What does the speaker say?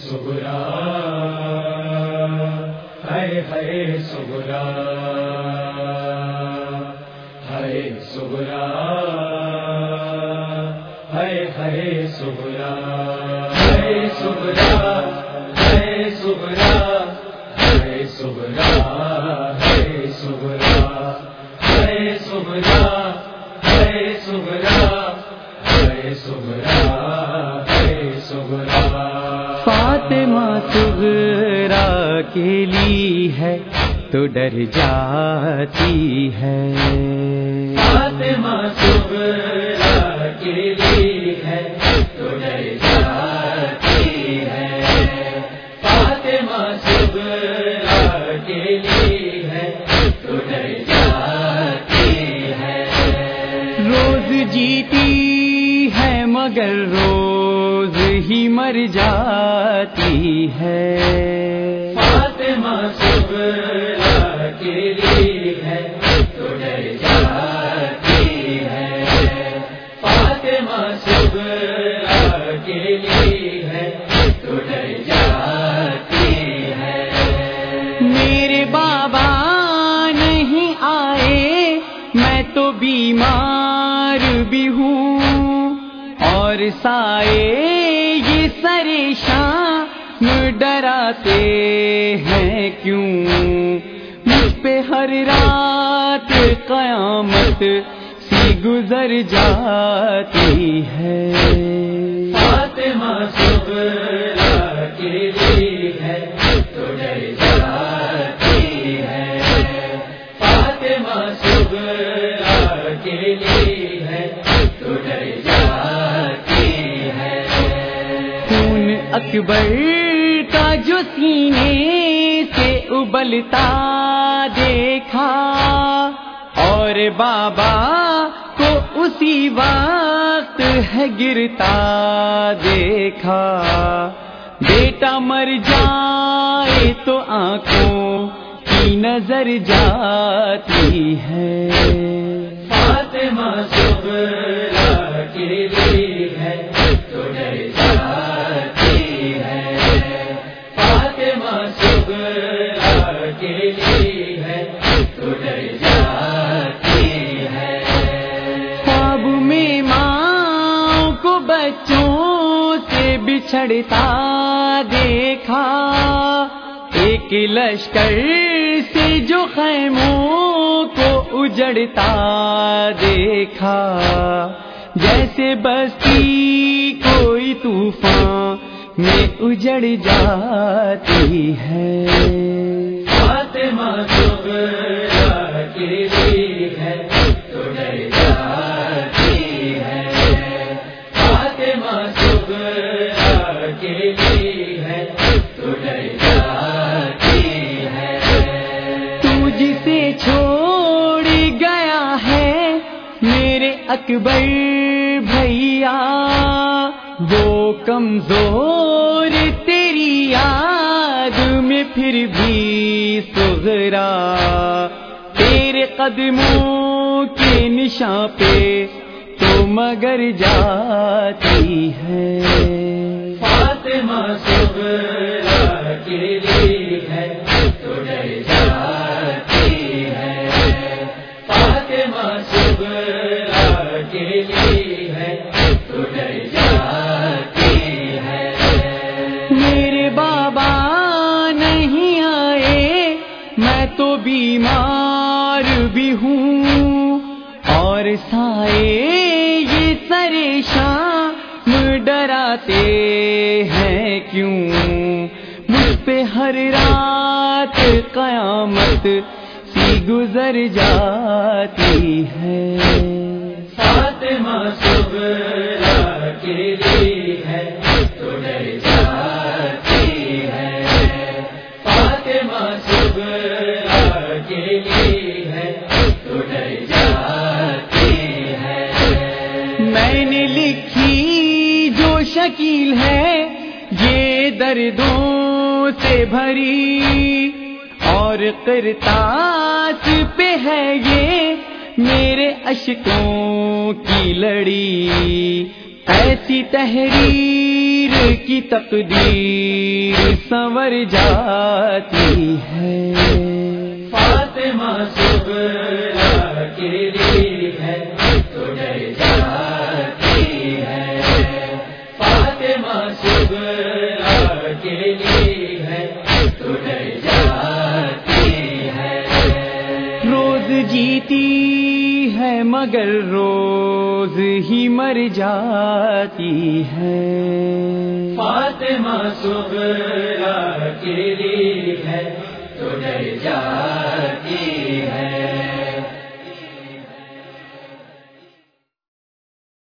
سغرا ہے سغرا ہے سغرا ہے سغرا ہے سغرا ہے سغرا ہے سغرا ہے سغرا ہے سغرا ہے سغرا ہے سغرا ہے سغرا فاطمہ صغرا کے لیے ہے تو ڈر جاتی ہے، فاطمہ صغرا کے لیے ہے تو ڈر جاتی ہے، فاطمہ صغرا کے لیے ہے تو ڈر جاتی ہے، روز جیتی ہے مگر روز ہی مر جاتی ہے، فاطمہ صغرا کے لیے ہے تو ڈر جاتی ہے، فاطمہ صغرا کے لیے ہے تو ڈر جاتی ہے، میرے بابا نہیں آئے میں تو بیمار بھی ہوں، اور سائے یہ پریشان ڈراتے ہیں کیوں، مجھ پہ ہر رات قیامت سی گزر جاتی ہے، فاطمہ صغرا کے لیے ہے تو ڈر جاتی ہے، فاطمہ صغرا کے لیے ہے تو ڈر جاتی ہے، خون اکبر کا جو سینے سے ابلتا دیکھا، اور بابا کو اسی وقت ہے گرتا دیکھا، بیٹا مر جائے تو آنکھوں کی نظر جاتی ہے، فاطمہ صغرا کے لیے ہے تو ڈر جاتی ہے، فاطمہ صغرا کے لیے ہے تو ڈر جاتی ہے، خواب میں ماں کو بچوں سے بچھڑتا دیکھا، ایک لشکر سے جو خیموں کو اجڑتا دیکھا، جیسے بستی کوئی طوفان میں اجڑ جاتی ہے، فاطمہ صغرا کے لیے ہے تو ڈر جاتی ہے، فاطمہ صغرا کے لیے ہے تو ڈر جاتی ہے، تو جسے چھوڑ گیا ہے میرے اکبر بھیا، وہ کمزور تیری یاد میں پھر بھی صغرا، تیرے قدموں کے نشاں پہ تو مگر جاتی ہے، فاطمہ صغرا کے لیے ہے تو ڈر جاتی ہے، فاطمہ صغرا کے لیے ہے تو ڈر جاتی ہے، میرے بابا نہیں آئے میں تو بیمار بھی ہوں، اور سائے یہ پریشان ڈراتے ہیں کیوں، مجھ پہ ہر رات قیامت سی گزر جاتی ہے، فاطمہ صغرا کے لیے ہے تو ڈر جاتی ہے، فاطمہ صغرا کے لیے ہے تو ڈر جاتی ہے، میں نے لکھی جو شکیل ہے یہ دردوں سے بھری، اور کرتاس پہ ہے یہ میرے اشکوں کی لڑی، ایسی تحریر کی تقدیر سنور جاتی ہے. فاطمہ صغریٰ کے لیے ہے تو ڈر جاتی ہے. فاطمہ صغریٰ کے لیے ہے تو ڈر جاتی ہے. روز جیتی ہے مگر روز ہی مر جاتی ہے. فاطمہ صغریٰ کے لیے ہے تو ڈر جاتی ہے.